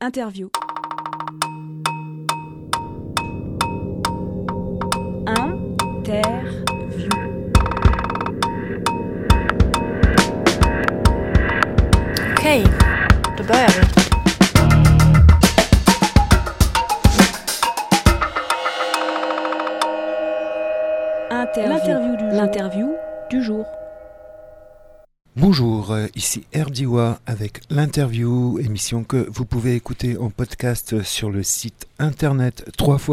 Interview. Interview. Okej, då börjar vi. L'interview du jour. Bonjour, ici RDiwa avec l'interview, émission que vous pouvez écouter en podcast sur le site internet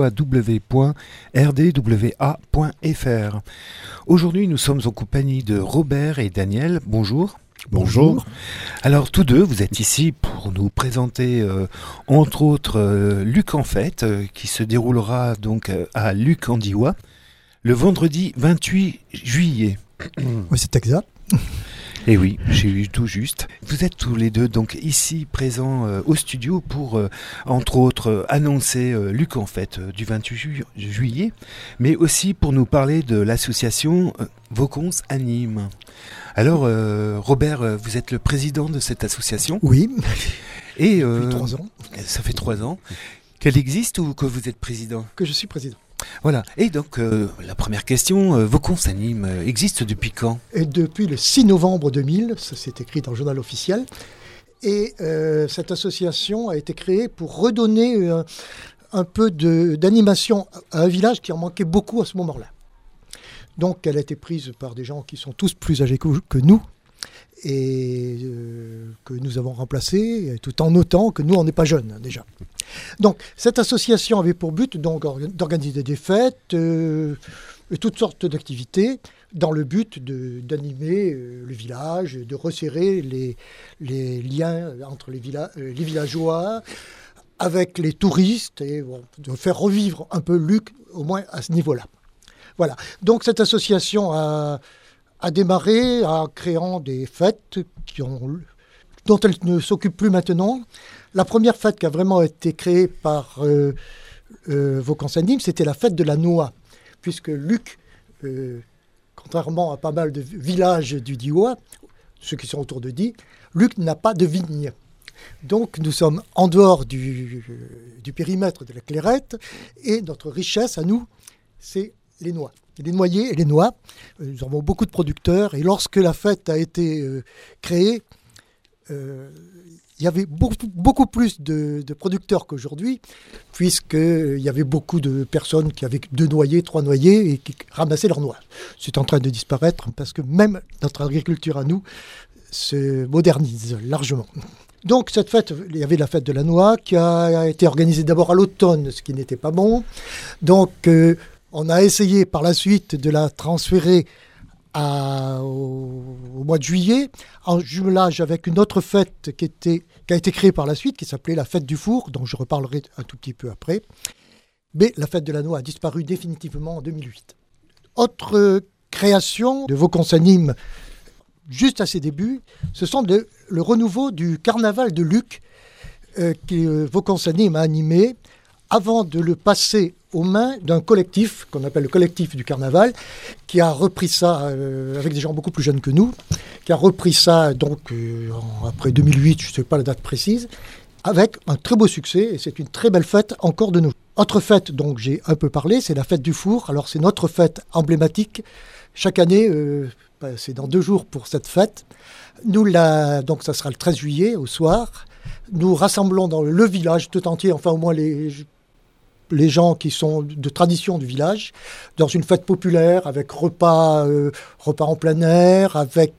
www.rdwa.fr. Aujourd'hui, nous sommes en compagnie de Robert et Daniel. Bonjour. Bonjour. Alors tous deux, vous êtes ici pour nous présenter entre autres Luc en Fête qui se déroulera donc à Luc en Diois le vendredi 28 juillet. Oui, c'est exact. Et oui, j'ai eu tout juste. Vous êtes tous les deux donc ici présents au studio pour, entre autres, annoncer Luc en Fête du 28 juillet, mais aussi pour nous parler de l'association Vaucons Anime. Alors, Robert, vous êtes le président de cette association ? Oui, Et, depuis 3 ans ça fait 3 ans. Qu'elle existe ou que vous êtes président ? que je suis président. Voilà. Et donc, la première question, Vaucons Anime existe depuis quand ? Et depuis le 6 novembre 2000, ça s'est écrit dans le journal officiel, et cette association a été créée pour redonner un peu d'animation à un village qui en manquait beaucoup à ce moment-là. Donc elle a été prise par des gens qui sont tous plus âgés que nous, et que nous avons remplacés, tout en notant que nous, on n'est pas jeunes déjà. Donc cette association avait pour but donc, d'organiser des fêtes et toutes sortes d'activités dans le but d'animer le village, de resserrer les liens entre les villageois avec les touristes et bon, de faire revivre un peu Luc, au moins à ce niveau-là. Voilà. Donc cette association a démarré en créant des fêtes dont elle ne s'occupe plus maintenant. La première fête qui a vraiment été créée par Vaucons Anime, c'était la fête de la noix, puisque Luc, contrairement à pas mal de villages du Diois, ceux qui sont autour de Die, Luc n'a pas de vigne. Donc nous sommes en dehors du périmètre de la Clairette, et notre richesse à nous, c'est les noix. Les noyers et les noix. Nous avons beaucoup de producteurs, et lorsque la fête a été créée, il y avait beaucoup plus de producteurs qu'aujourd'hui, puisqu'il y avait beaucoup de personnes qui avaient 2 noyers, 3 noyers, et qui ramassaient leurs noix. C'est en train de disparaître, parce que même notre agriculture à nous se modernise largement. Donc cette fête, il y avait la fête de la noix, qui a été organisée d'abord à l'automne, ce qui n'était pas bon. Donc on a essayé par la suite de la transférer au mois de juillet, en jumelage avec une autre fête qui a été créée par la suite, qui s'appelait la fête du four, dont je reparlerai un tout petit peu après. Mais la fête de la noix a disparu définitivement en 2008. Autre création de Vaucons Anime, juste à ses débuts, ce sont le renouveau du carnaval de Luc, que Vaucons Anime a animé, avant de le passer aux mains d'un collectif, qu'on appelle le collectif du carnaval, qui a repris ça avec des gens beaucoup plus jeunes que nous, qui a repris ça donc après 2008, je ne sais pas la date précise, avec un très beau succès, et c'est une très belle fête encore de nos jours. Autre fête dont j'ai un peu parlé, c'est la fête du four. Alors c'est notre fête emblématique. Chaque année, c'est dans 2 jours pour cette fête. Donc ça sera le 13 juillet au soir. Nous rassemblons dans le village tout entier, enfin au moins les gens qui sont de tradition du village, dans une fête populaire avec repas en plein air, avec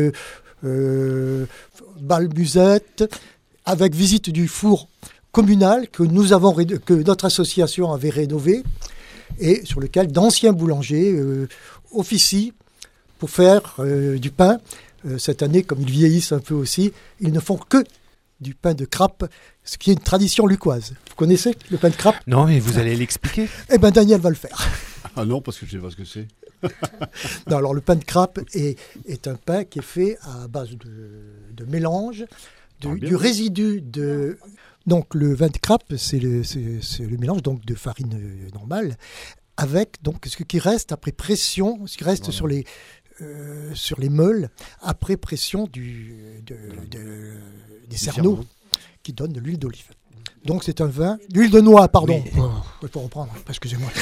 bal musette, avec visite du four communal que notre association avait rénové et sur lequel d'anciens boulangers officient pour faire du pain. Cette année, comme ils vieillissent un peu aussi, ils ne font que du pain de crappe, ce qui est une tradition lucquoise. Vous connaissez le pain de crappe ? Non, mais vous allez l'expliquer. Eh bien, Daniel va le faire. Ah non, parce que je ne sais pas ce que c'est. Non, alors, le pain de crappe est un pain qui est fait à base de mélange, du résidu de... Donc, le vin de crappe, c'est le mélange donc, de farine normale, avec donc, ce qui reste après pression, ce qui reste sur les meules, après pression des cerneaux qui donnent de l'huile d'olive. Donc c'est un vin d'huile de noix, pardon. Oui. Il faut reprendre, excusez-moi.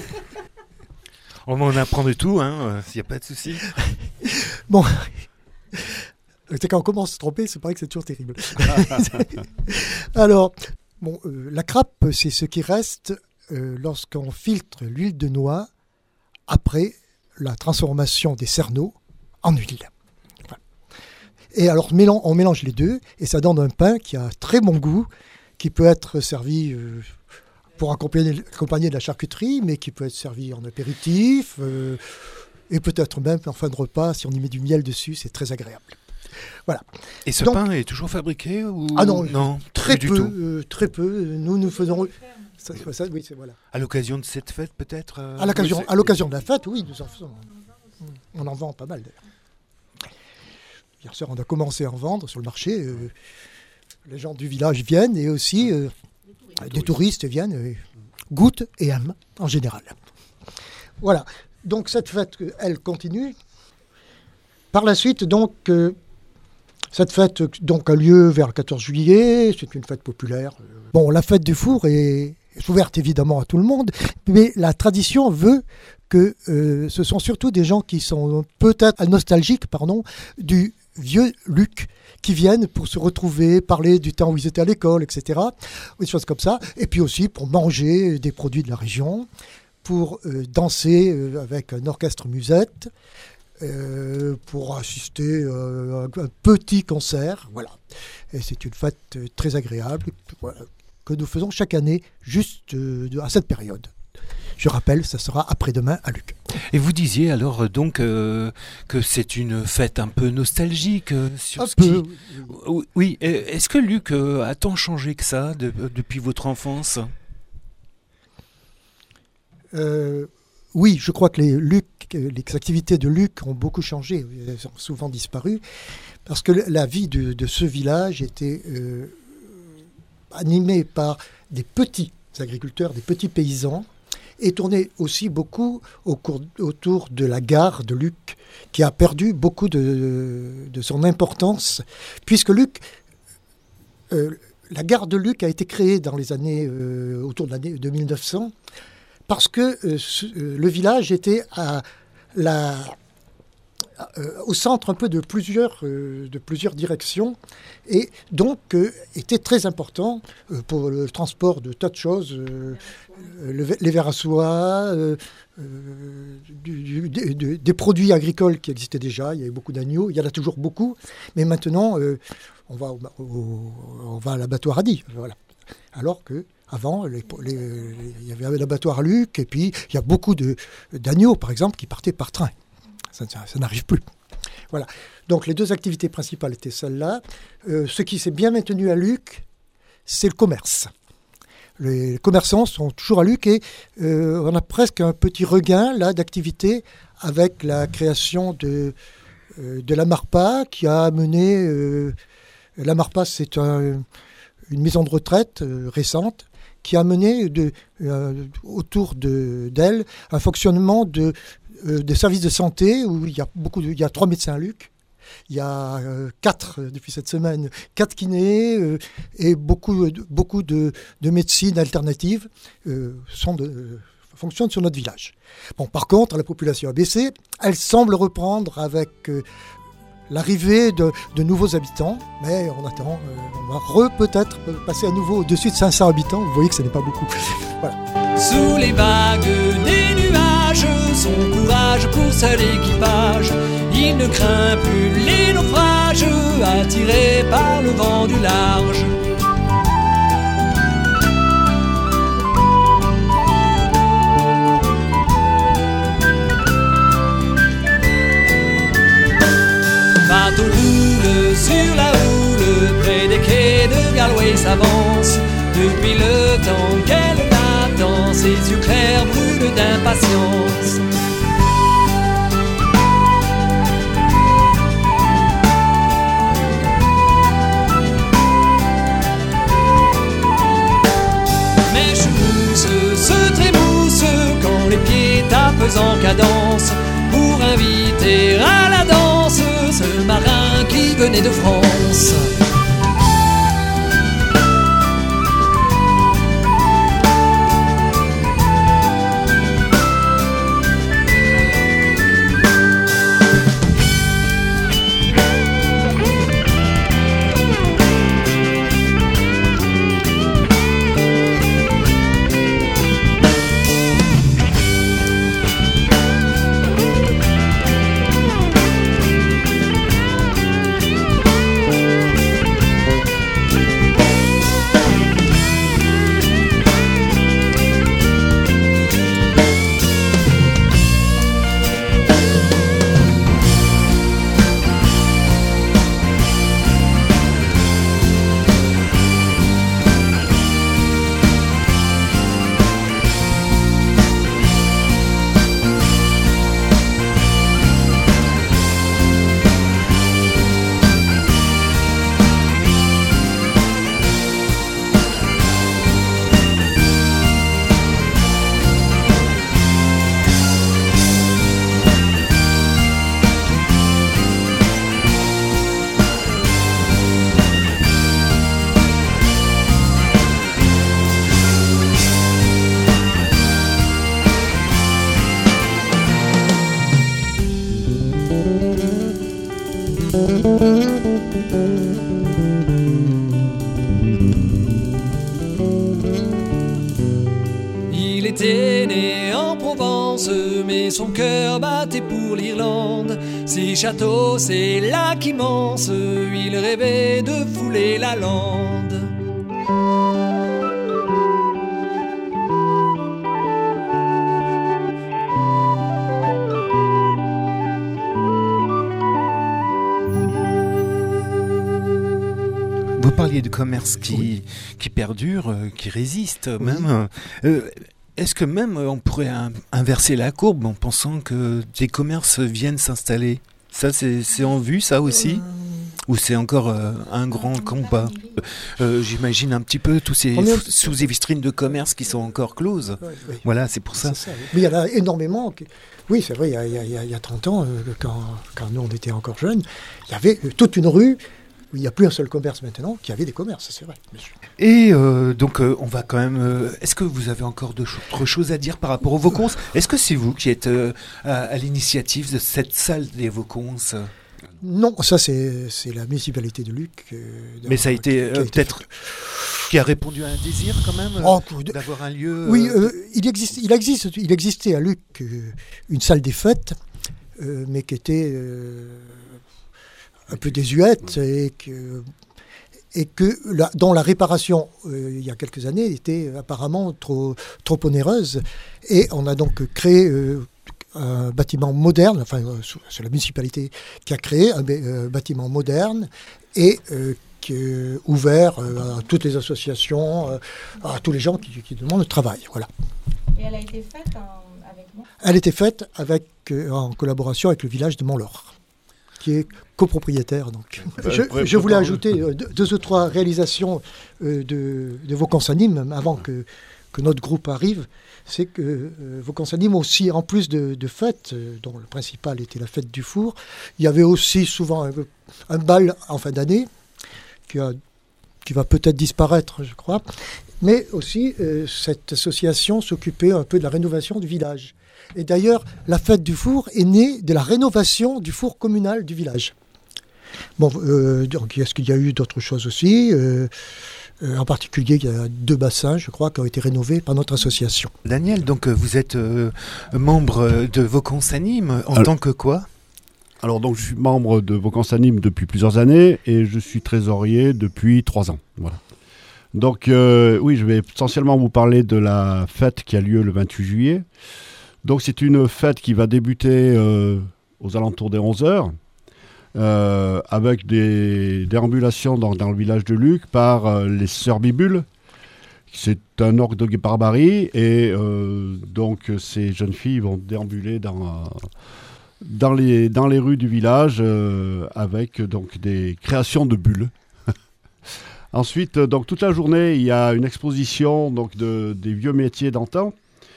On apprend de tout, s'il n'y a pas de souci. Bon, c'est quand on commence à se tromper, c'est pareil que c'est toujours terrible. Alors, la crappe, c'est ce qui reste lorsqu'on filtre l'huile de noix après la transformation des cerneaux en huile. Voilà. Et alors, on mélange les deux et ça donne un pain qui a très bon goût, qui peut être servi pour accompagner de la charcuterie, mais qui peut être servi en apéritif et peut-être même en fin de repas, si on y met du miel dessus, c'est très agréable. Voilà. Et ce pain est toujours fabriqué ou... Ah non, très du peu. tout. Très peu. Nous faisons... oui, voilà. À l'occasion de cette fête, peut-être à l'occasion de la fête, oui, nous en faisons. On en vend pas mal, d'ailleurs. Hier soir, on a commencé à en vendre sur le marché. Les gens du village viennent et aussi des touristes viennent, goûtent et aiment en général. Voilà. Donc cette fête, elle continue. Par la suite, donc, cette fête donc, a lieu vers le 14 juillet. C'est une fête populaire. Bon, la fête du four est ouverte évidemment à tout le monde, mais la tradition veut que ce sont surtout des gens qui sont peut-être nostalgiques, du vieux Luc, qui viennent pour se retrouver, parler du temps où ils étaient à l'école, etc. Des choses comme ça. Et puis aussi pour manger des produits de la région, pour danser avec un orchestre musette, pour assister à un petit concert. Voilà. Et c'est une fête très agréable que nous faisons chaque année juste à cette période. Je rappelle, ça sera après-demain à Luc. Et vous disiez alors donc que c'est une fête un peu nostalgique sur ce qui... Oui. Est-ce que Luc a tant changé que ça depuis votre enfance ? Oui, je crois que les activités de Luc ont beaucoup changé. Elles ont souvent disparu parce que la vie de ce village était animée par des petits agriculteurs, des petits paysans, et tournait aussi beaucoup autour de la gare de Luc, qui a perdu beaucoup de son importance, puisque Luc, la gare de Luc a été créée dans les années autour de 1900, parce que le village était au centre un peu de plusieurs directions, et donc était très important pour le transport de tas de choses, les vers à soie, des produits agricoles qui existaient déjà. Il y avait beaucoup d'agneaux, il y en a toujours beaucoup, mais maintenant on va à l'abattoir à Die, voilà. Alors que avant, il y avait l'abattoir à Luc, et puis il y a beaucoup d'agneaux, par exemple, qui partaient par train. Ça n'arrive plus. Voilà. Donc les deux activités principales étaient celles-là. Ce qui s'est bien maintenu à Luc, c'est le commerce. Les commerçants sont toujours à Luc et on a presque un petit regain là d'activité avec la création de la Marpa qui a amené... la Marpa, c'est une maison de retraite récente qui a mené autour d'elle un fonctionnement des services de santé où il y a 3 médecins à Luc, il y a 4 depuis cette semaine, 4 kinés et beaucoup de médecine alternative fonctionnent sur notre village. Bon, par contre, la population a baissé, elle semble reprendre avec l'arrivée de nouveaux habitants, mais en attendant, on va peut-être passer à nouveau au-dessus de 500 habitants. Vous voyez que ce n'est pas beaucoup. Voilà. Sous les vagues des nuages, son courage pour seul équipage, il ne craint plus les naufrages, attiré par le vent du large. Bateau roule sur la houle, près des quais de Galway s'avance. Depuis le temps qu'elle l'attend, ses yeux clairs brûlent d'impatience. Mèche mousse se trémousse quand les pieds tapent en cadence pour inviter à la danse ce marin qui venait de France. était né en Provence, mais son cœur battait pour l'Irlande. Ses châteaux, ses lacs immenses, il rêvait de fouler la lande. Vous parliez de commerce qui perdure, qui résiste même. Est-ce que même on pourrait inverser la courbe en pensant que des commerces viennent s'installer? Ça, c'est en vue, ça aussi? Ou c'est encore un grand combat? J'imagine un petit peu tous ces sous-vitrines de commerce qui sont encore closes. Oui. Voilà, c'est pour ça. C'est ça, oui. Mais il y en a énormément. Oui, c'est vrai, il y a 30 ans, quand nous on était encore jeunes, il y avait toute une rue où il n'y a plus un seul commerce maintenant, qui avait des commerces, c'est vrai. Et donc on va quand même... est-ce que vous avez encore d'autres choses à dire par rapport aux Vauconces? Est-ce que c'est vous qui êtes à l'initiative de cette salle des Vauconces? Non, ça c'est la municipalité de Luc. Mais ça a été peut-être qui a répondu à un désir quand même d'avoir un lieu. Oui, il existait à Luc une salle des fêtes, mais qui était un peu désuète et dont la réparation il y a quelques années était apparemment trop onéreuse, et on a donc créé un bâtiment moderne, enfin c'est la municipalité qui a créé un bâtiment moderne et qui est ouvert à toutes les associations, à tous les gens qui demandent le travail. Voilà. Et elle a été faite avec moi? Elle a été faite en collaboration avec le village de Montlore, qui est copropriétaire. Donc. Je voulais ajouter deux ou trois réalisations de Vauconces Anime avant que notre groupe arrive. C'est que Vauconces Anime aussi, en plus de fêtes, dont le principal était la fête du four, il y avait aussi souvent un bal en fin d'année qui va peut-être disparaître, je crois. Mais aussi, cette association s'occupait un peu de la rénovation du village. Et d'ailleurs, la fête du four est née de la rénovation du four communal du village. Bon, donc, est-ce qu'il y a eu d'autres choses aussi en particulier, il y a 2 bassins, je crois, qui ont été rénovés par notre association. Daniel, donc vous êtes membre de Vauconces Anime en tant que quoi? Alors donc je suis membre de Vauconces Anime depuis plusieurs années et je suis trésorier depuis 3 ans. Voilà. Donc oui, je vais essentiellement vous parler de la fête qui a lieu le 28 juillet. Donc c'est une fête qui va débuter aux alentours des 11h. Avec des déambulations dans le village de Luc par les Sœurs Bibules. C'est un orgue de barbarie et donc ces jeunes filles vont déambuler dans les rues du village avec donc des créations de bulles. Ensuite, donc toute la journée, il y a une exposition donc des vieux métiers d'antan.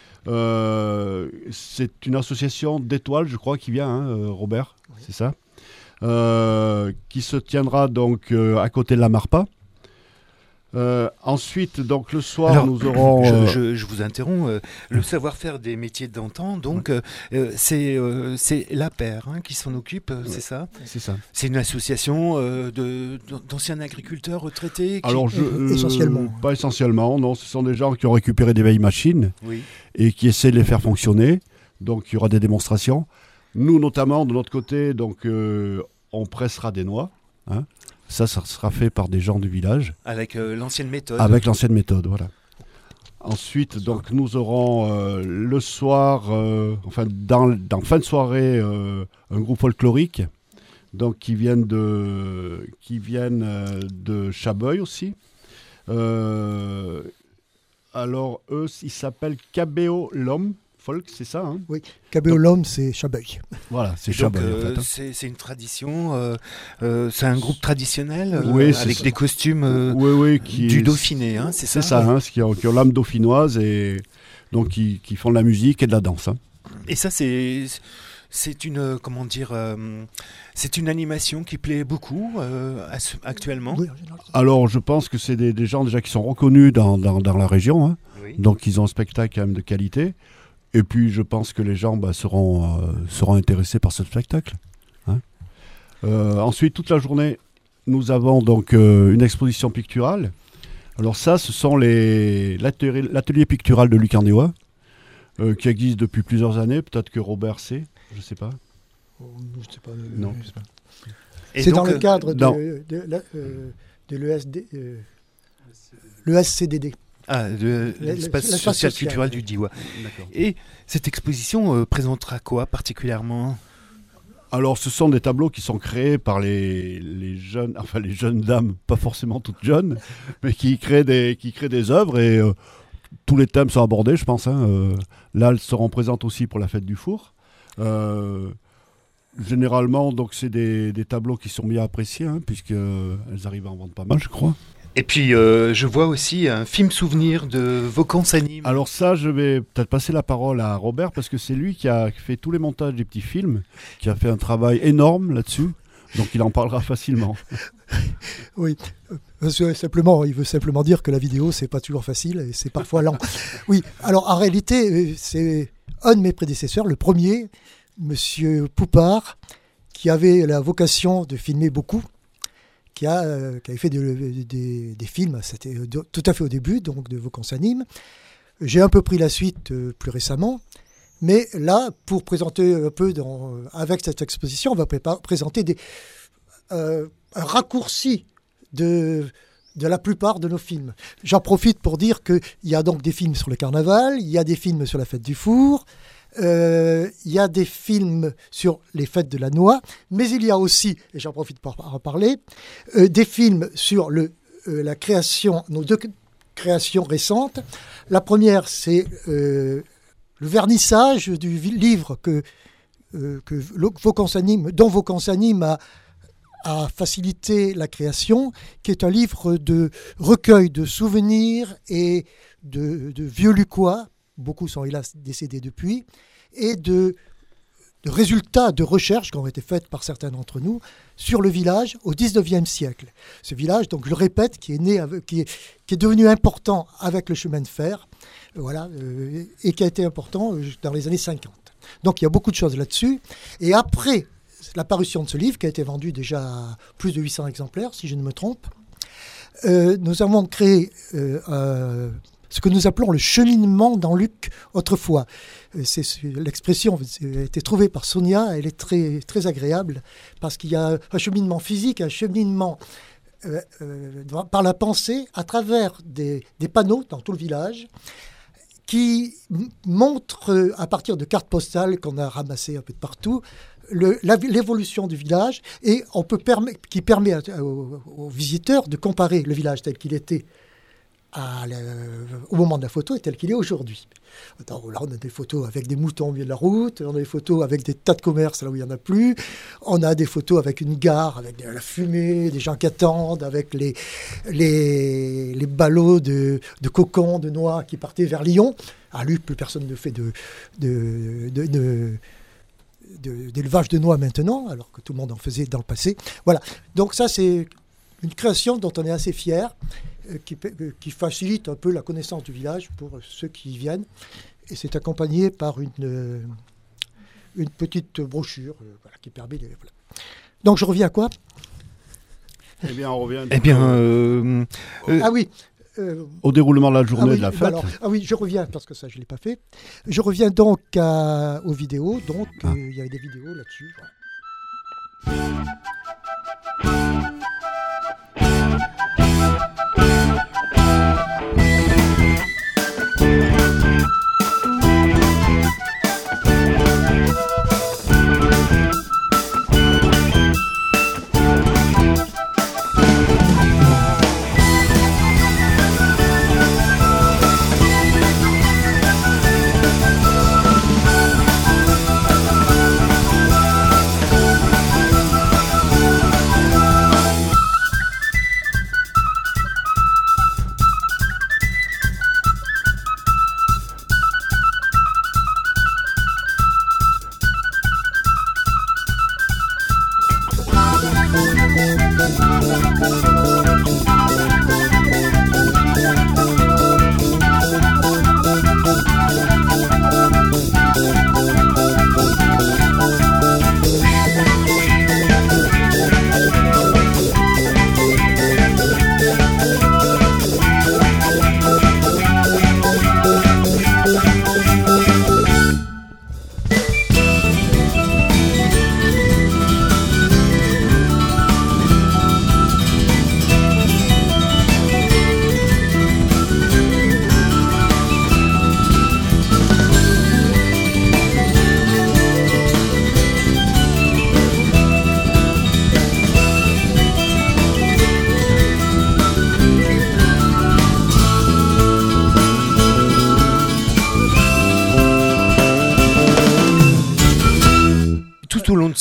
C'est une association d'étoiles, je crois, qui vient, Robert, oui. C'est ça? Qui se tiendra donc à côté de la Marpa. Ensuite, donc le soir, alors, nous aurons... Je vous interromps. Le savoir-faire des métiers d'antan, donc c'est la paire qui s'en occupe, c'est ça? C'est ça. C'est une association d'anciens agriculteurs retraités alors, essentiellement. Pas essentiellement, non. Ce sont des gens qui ont récupéré des vieilles machines et qui essaient de les faire fonctionner. Donc il y aura des démonstrations. Nous, notamment, de notre côté, donc, on pressera des noix. Ça sera fait par des gens du village. Avec l'ancienne méthode. Avec l'ancienne méthode, voilà. Ensuite, donc, nous aurons le soir, dans fin de soirée, un groupe folklorique donc, qui viennent de Chabeuil aussi. Alors, eux, ils s'appellent Cabéo L'Homme. Folk, c'est ça, hein? Oui, Cabéo L'Homme, c'est Chabeuil. Voilà, c'est Chabeuil. C'est une tradition, c'est un groupe traditionnel avec des costumes du Dauphiné, c'est ça? C'est ça, qui ont l'âme dauphinoise et donc qui font de la musique et de la danse. Et ça, c'est une, comment dire, c'est une animation qui plaît beaucoup actuellement. Oui, alors, je pense que c'est des gens déjà qui sont reconnus dans la région, donc ils ont un spectacle quand même de qualité. Et puis, je pense que les gens seront intéressés par ce spectacle. Ensuite, toute la journée, nous avons donc une exposition picturale. Alors ça, ce sont l'atelier pictural de Luc Ardéois. qui existe depuis plusieurs années. Peut-être que Robert sait, je ne sais pas. Je sais pas. Non, je sais pas. Et C'est donc, dans le cadre non. de l'ESCDD. l'espace l'espace social social. culturel du Diois. D'accord. Et cette exposition présentera quoi particulièrement? Alors, ce sont des tableaux qui sont créés par les jeunes dames, pas forcément toutes jeunes, mais qui créent des œuvres et tous les thèmes sont abordés, je pense. Là, elles seront présentes aussi pour la fête du four. Généralement, donc, c'est des tableaux qui sont bien appréciés, puisqu'elles arrivent à en vendre pas mal, je crois. Et puis, je vois aussi un film souvenir de Vaucan s'anime. Alors ça, je vais peut-être passer la parole à Robert, parce que c'est lui qui a fait tous les montages des petits films, qui a fait un travail énorme là-dessus, donc il en parlera facilement. Oui, il veut simplement dire que la vidéo, c'est pas toujours facile et c'est parfois lent. Oui, alors en réalité, c'est un de mes prédécesseurs, le premier, Monsieur Poupard, qui avait la vocation de filmer beaucoup, qui avait fait des films, c'était tout à fait au début, donc de Vaucan s'anime. J'ai un peu pris la suite plus récemment, mais là, pour présenter un peu, avec cette exposition, on va présenter un raccourci de la plupart de nos films. J'en profite pour dire qu'il y a donc des films sur le carnaval, il y a des films sur la fête du four, il y a des films sur les fêtes de la noix, mais il y a aussi, et j'en profite pour en parler, des films sur la création, nos deux créations récentes. La première, c'est le vernissage du livre dont Vaucan s'anime a facilité la création, qui est un livre de recueil de souvenirs et de vieux Lucquois. Beaucoup sont hélas décédés depuis, et de résultats de recherches qui ont été faites par certains d'entre nous sur le village au XIXe siècle. Ce village, donc je le répète, qui est devenu important avec le chemin de fer, et qui a été important dans les années 50. Donc il y a beaucoup de choses là-dessus. Et après la parution de ce livre, qui a été vendu déjà à plus de 800 exemplaires, si je ne me trompe, nous avons créé ce que nous appelons le cheminement dans Luc autrefois. L'expression a été trouvée par Sonia, elle est très, très agréable, parce qu'il y a un cheminement physique, un cheminement par la pensée, à travers des panneaux dans tout le village, qui montrent, à partir de cartes postales qu'on a ramassées un peu de partout, l'évolution du village, et qui permet aux visiteurs de comparer le village tel qu'il était au moment de la photo et tel qu'il est aujourd'hui. Là, on a des photos avec des moutons au milieu de la route, on a des photos avec des tas de commerces là où il n'y en a plus, on a des photos avec une gare, avec de la fumée, des gens qui attendent, avec les ballots de cocons, de noix qui partaient vers Lyon. À Luc, plus personne ne fait d'élevage de noix maintenant, alors que tout le monde en faisait dans le passé. Voilà. Donc ça, c'est une création dont on est assez fier, qui facilite un peu la connaissance du village pour ceux qui y viennent. Et c'est accompagné par une petite brochure qui permet... Donc je reviens à quoi ? Eh bien, on revient... Ah oui. Au déroulement de la journée de la fête. Je reviens, parce que ça, je ne l'ai pas fait. Je reviens donc aux vidéos. Donc, il y avait des vidéos là-dessus. Voilà.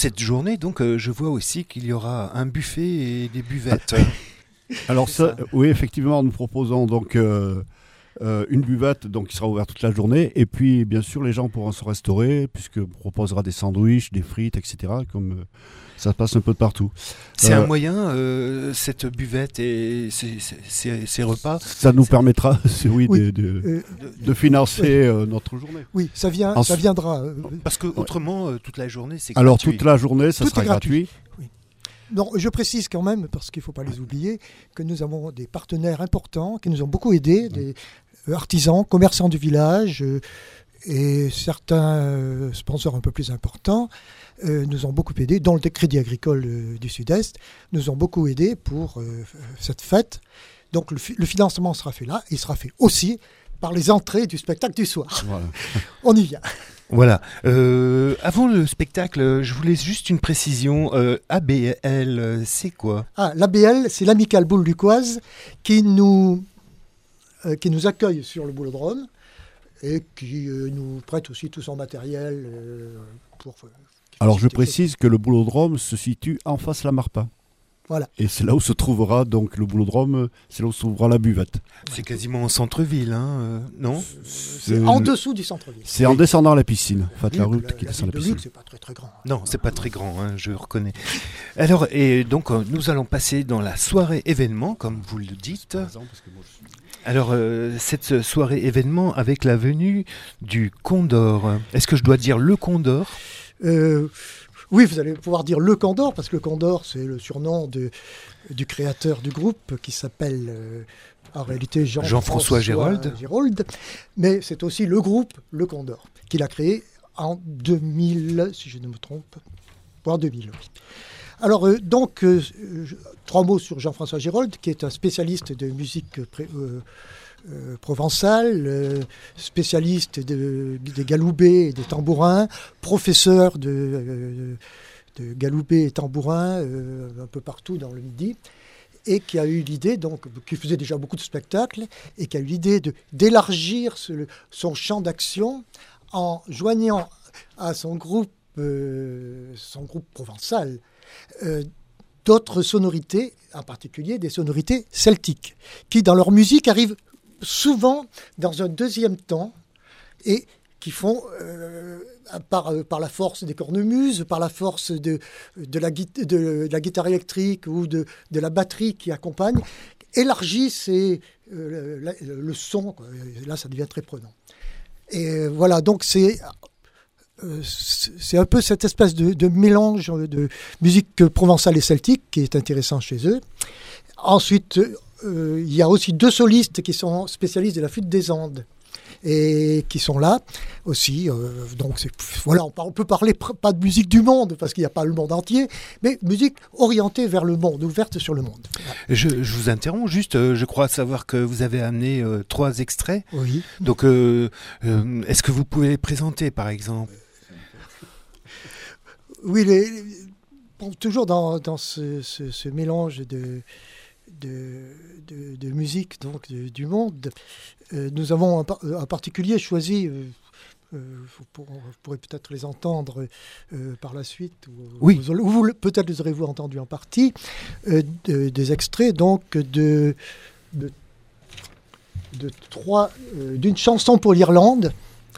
cette journée, donc, je vois aussi qu'il y aura un buffet et des buvettes. Alors oui, effectivement, nous proposons donc une buvette donc, qui sera ouverte toute la journée. Et puis, bien sûr, les gens pourront se restaurer puisqu'on proposera des sandwichs, des frites, etc. Comme ça se passe un peu de partout. C'est un moyen, cette buvette et ces repas. Ça nous permettra, Oui. de financer notre journée. Oui, ça viendra. Parce que autrement, toute la journée, c'est Alors, gratuit. toute la journée, ça Tout sera est gratuit. gratuit. Non, je précise quand même, parce qu'il ne faut pas les oublier, que nous avons des partenaires importants qui nous ont beaucoup aidés, des artisans, commerçants du village et certains sponsors un peu plus importants nous ont beaucoup aidés, dont le Crédit Agricole du Sud-Est, nous ont beaucoup aidés pour cette fête. Donc le financement sera fait là, il sera fait aussi par les entrées du spectacle du soir. Voilà. On y vient. Voilà. Avant le spectacle, je voulais juste une précision. ABL, c'est quoi ? L'ABL, c'est l'Amicale Boule Lucoise qui nous accueille sur le boulodrome et qui nous prête aussi tout son matériel pour... Alors je précise que le boulodrome se situe en face de la Marpa. Voilà. Et c'est là où se trouvera donc le boulodrome, c'est là où se trouvera la buvette. C'est quasiment en centre-ville, non ? C'est en dessous du centre-ville. C'est en descendant la piscine, en fait, la route qui la descend la ville de piscine. Luc, c'est pas très très grand. Non, c'est pas très grand, je reconnais. Alors, et donc, nous allons passer dans la soirée événement, comme vous le dites. Alors, cette soirée événement avec la venue du Condor. Est-ce que je dois dire le Condor ? Oui, vous allez pouvoir dire le Condor, parce que le Condor, c'est le surnom du créateur du groupe, qui s'appelle en réalité Jean-François Gérold. Mais c'est aussi le groupe, le Condor, qu'il a créé en 2000, si je ne me trompe. En 2000, oui. Alors, trois mots sur Jean-François Gérold, qui est un spécialiste de musique provençal, spécialiste des galoubets et des tambourins, professeur de galoubets et tambourins un peu partout dans le Midi, et qui a eu l'idée, donc, qui faisait déjà beaucoup de spectacles, et qui a eu l'idée d'élargir son champ d'action en joignant à son groupe provençal d'autres sonorités, en particulier des sonorités celtiques, qui dans leur musique arrivent souvent dans un deuxième temps et qui font, par la force des cornemuses, par la force de la guitare électrique ou de la batterie qui accompagne, élargissent le son, quoi. Là ça devient très prenant. Et voilà, donc c'est un peu cette espèce de mélange de musique provençale et celtique qui est intéressant chez eux. Ensuite, il y a aussi deux solistes qui sont spécialistes de la flûte des Andes et qui sont là aussi. Donc voilà, on peut parler pas de musique du monde parce qu'il n'y a pas le monde entier, mais musique orientée vers le monde, ouverte sur le monde. Voilà. Je vous interromps juste, je crois savoir que vous avez amené 3 extraits. Oui. Donc, est-ce que vous pouvez les présenter par exemple ? Oui, toujours dans ce mélange de musique donc du monde, nous avons en particulier choisi, vous pourrez peut-être les entendre par la suite, oui. Peut-être les aurez-vous entendus en partie, des extraits donc d'une chanson pour l'Irlande.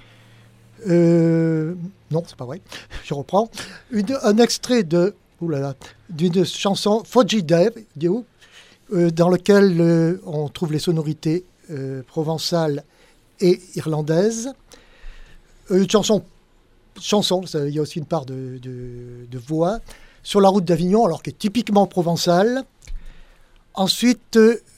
Non, c'est pas vrai. Je reprends. Un extrait d'une chanson Foggy Day, dans lequel on trouve les sonorités provençales et irlandaises. Une chanson, il y a aussi une part de voix. Sur la route d'Avignon, alors qui est typiquement provençale. Ensuite,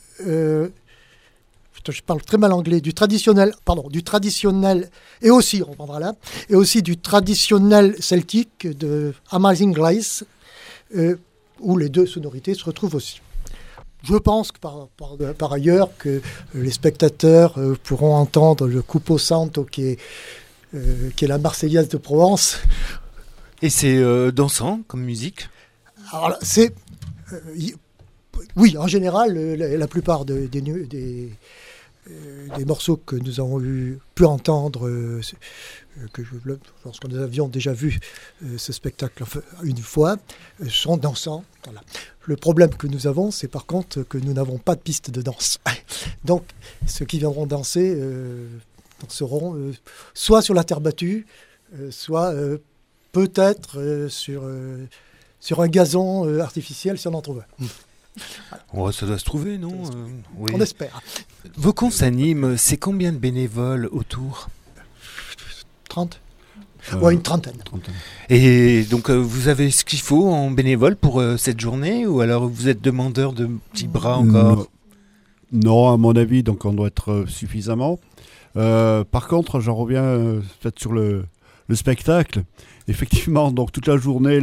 je parle très mal anglais, du traditionnel, et aussi, on reprendra là, et aussi du traditionnel celtique de Amazing Grace, où les deux sonorités se retrouvent aussi. Je pense que par ailleurs que les spectateurs pourront entendre le Cupo Santo qui est la Marseillaise de Provence. Et c'est dansant comme musique ? Alors là, oui, en général, la plupart des des morceaux que nous avons pu entendre, lorsque nous avions déjà vu ce spectacle une fois, sont dansants. Voilà. Le problème que nous avons, c'est par contre que nous n'avons pas de piste de danse. Donc, ceux qui viendront danser danseront soit sur la terre battue, soit peut-être sur un gazon artificiel, si on en trouve un. Oh, ça doit se trouver, non? Oui. On espère. Vaucon s'anime, c'est combien de bénévoles autour? 30 Ouais, une trentaine. Et donc, vous avez ce qu'il faut en bénévole pour cette journée, ou alors vous êtes demandeur de petits bras encore? Non, à mon avis, donc on doit être suffisamment. Par contre, j'en reviens peut-être sur le spectacle. Effectivement, donc toute la journée,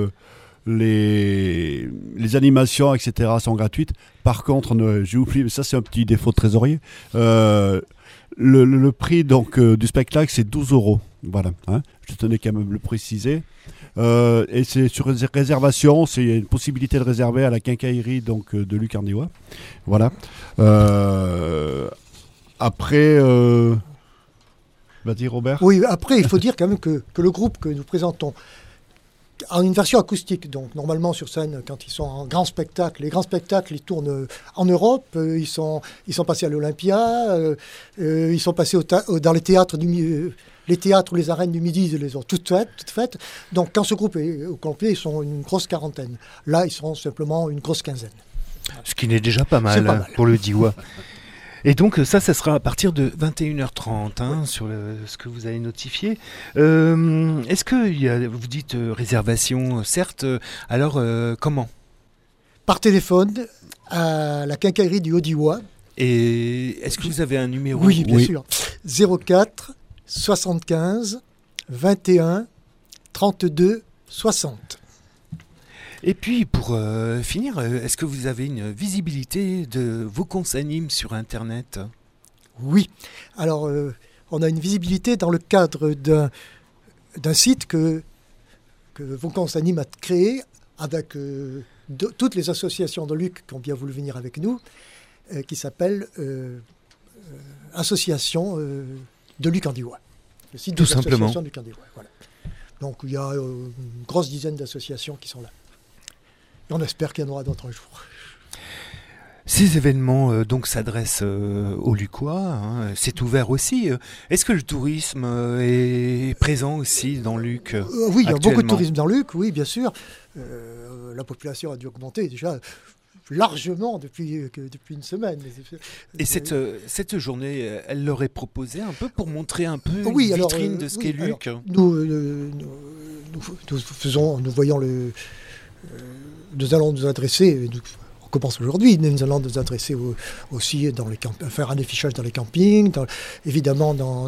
les animations, etc. sont gratuites. Par contre, j'ai oublié, mais ça c'est un petit défaut de trésorier. Le prix donc du spectacle, c'est 12 €. Voilà, hein, je tenais quand même à le préciser. Et c'est sur réservation, c'est une possibilité de réserver à la quincaillerie donc, de Luc Arnéois. Voilà. Après, vas-y Robert. Oui, après, il faut dire quand même que le groupe que nous présentons a une version acoustique. Donc, normalement, sur scène, quand ils sont en grand spectacle, les grands spectacles, ils tournent en Europe. Ils sont passés à l'Olympia. Ils sont passés dans les théâtres les théâtres ou les arènes du Midi, ils les ont toutes faites. Donc, quand ce groupe est au complet, ils sont une grosse quarantaine. Là, ils seront simplement une grosse quinzaine. Ce qui n'est déjà pas mal, pour le Diois. Et donc ça sera à partir de 21h30, hein, sur ce que vous avez notifié. Est-ce que vous dites réservation, certes, alors comment? Par téléphone, à la quincaillerie du Haut-Diois. Et est-ce que vous avez un numéro? Oui, bien sûr. 04 75 21 32 60. Et puis, pour finir, est-ce que vous avez une visibilité de Vaucon s'anime sur Internet? Oui. Alors, on a une visibilité dans le cadre d'un site que Vaucon s'anime a créé avec toutes les associations de Luc qui ont bien voulu venir avec nous, qui s'appelle Association de Luc Arnéois. Le site Tout de simplement. l'association de Luc Arnéois. Voilà. Donc, il y a une grosse dizaine d'associations qui sont là. Et on espère qu'il y en aura d'autres un jour. Ces événements donc s'adressent aux Lucois, hein, c'est ouvert aussi. Est-ce que le tourisme est présent aussi dans Luc? Oui, il y a beaucoup de tourisme dans Luc, oui, bien sûr. La population a dû augmenter déjà largement depuis une semaine. Et cette journée, elle leur est proposée un peu pour montrer un peu une vitrine de ce qu'est Luc? Nous allons nous adresser, on commence aujourd'hui, nous allons nous adresser aussi faire un affichage dans les campings, évidemment dans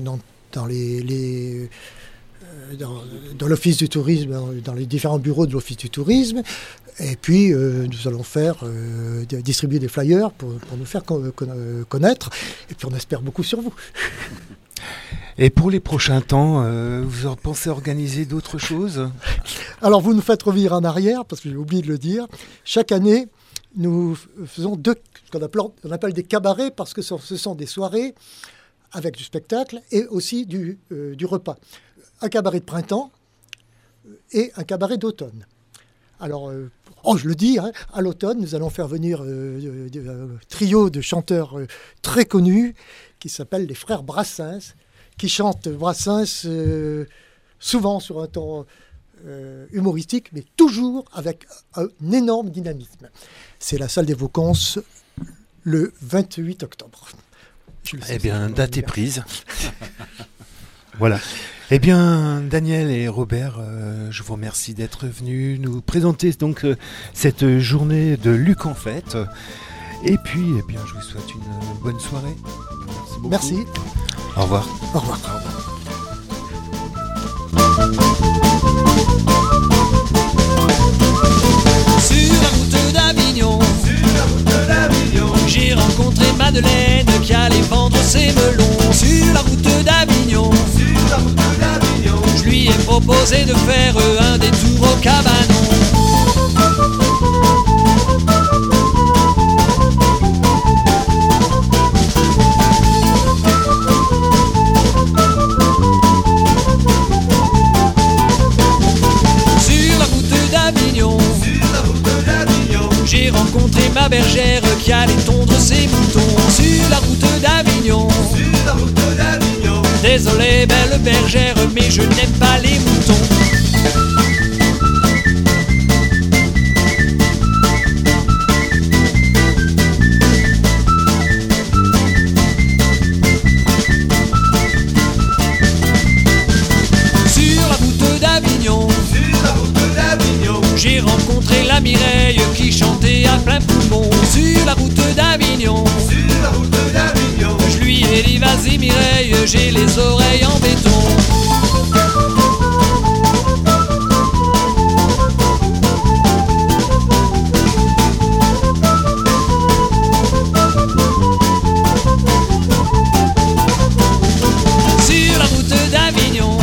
l'office du tourisme, dans les différents bureaux de l'office du tourisme, et puis nous allons distribuer des flyers pour nous faire connaître, et puis on espère beaucoup sur vous. Et pour les prochains temps, vous en pensez organiser d'autres choses? Alors vous nous faites revenir en arrière, parce que j'ai oublié de le dire. Chaque année, nous faisons ce qu'on appelle des cabarets, parce que ce sont des soirées avec du spectacle et aussi du repas. Un cabaret de printemps et un cabaret d'automne. Alors, je le dis, hein, à l'automne, nous allons faire venir un trio de chanteurs très connus qui s'appellent les Frères Brassens, qui chantent Brassens souvent sur un ton humoristique, mais toujours avec un énorme dynamisme. C'est la salle des Vauconces le 28 octobre. Eh bien, date est prise. Voilà. Eh bien, Daniel et Robert, je vous remercie d'être venus nous présenter donc cette journée de Luc en fête. Et puis, eh bien, je vous souhaite une bonne soirée. Merci beaucoup. Merci. Au revoir. Au revoir. Sur la route d'Avignon, j'ai rencontré Madeleine qui allait vendre ses melons. Sur la route d'Avignon, je lui ai proposé de faire un détour au cabanon. Désolé, belle bergère, mais je n'aime pas les moutons. J'ai rencontré la Mireille qui chantait à plein poumon sur la route d'Avignon. Je lui ai dit vas-y Mireille, j'ai les oreilles en béton. Sur la route d'Avignon,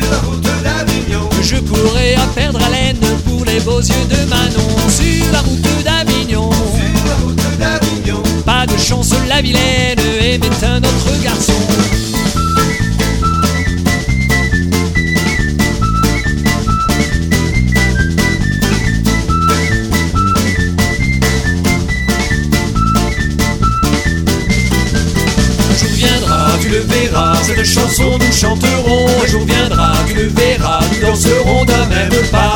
je courais à perdre haleine pour les beaux yeux de Manon. Sur la route d'Avignon, pas de chance, la vilaine aimait un autre garçon. Un jour viendra, tu le verras, cette chanson nous chanterons. Un jour viendra, tu le verras, nous danserons d'un même pas.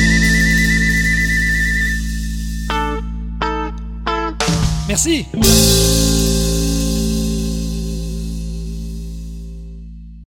Merci.